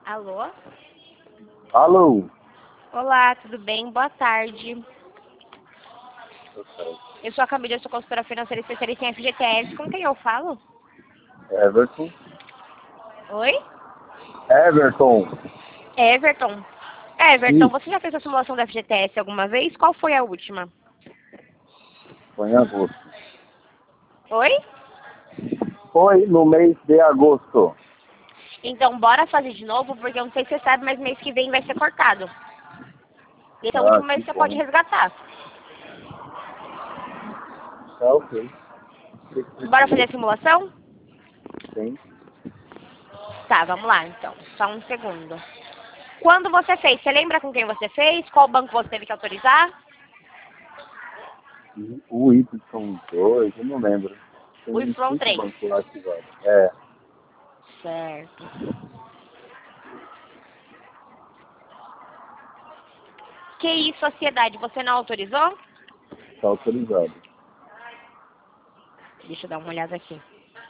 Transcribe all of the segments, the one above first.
Alô? Alô? Olá, tudo bem? Boa tarde. Eu sou a Camila, eu sou consultora financeira especialista em FGTS. Com quem eu falo? Everton? Oi? Everton. Everton. Everton, Isso, você já fez a simulação da FGTS alguma vez? Qual foi a última? foi em agosto. Oi? Foi no mês de agosto. Então, bora fazer de novo, porque eu não sei se você sabe, mas mês que vem vai ser cortado. Esse é o Ah, último mês que que você pode bom. resgatar. Tá ok. Bora fazer a simulação? Sim. Tá, vamos lá então. Só um segundo. Quando você fez? Você lembra com quem você fez? Qual banco você teve que autorizar? O Y2, eu não lembro. Tem O uns Y 5 3. bancos lá ativados. É, Certo. QI Sociedade, você não autorizou? tá autorizado. Deixa eu dar uma olhada aqui.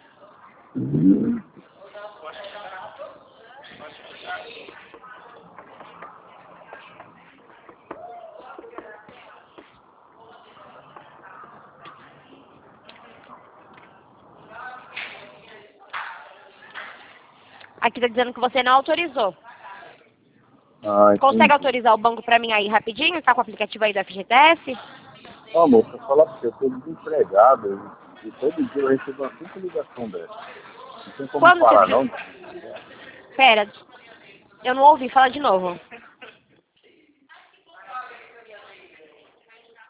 Aqui tá dizendo que você não autorizou. Ah, Consegue entendi. autorizar o banco pra mim aí rapidinho? Tá com o aplicativo aí do FGTS? Ó, amor, pra falar pra você, eu tô desempregado e todo dia eu recebo uma simples ligação dessa. Não tem como Quando você... parar, não? Pera, eu não ouvi, fala de novo.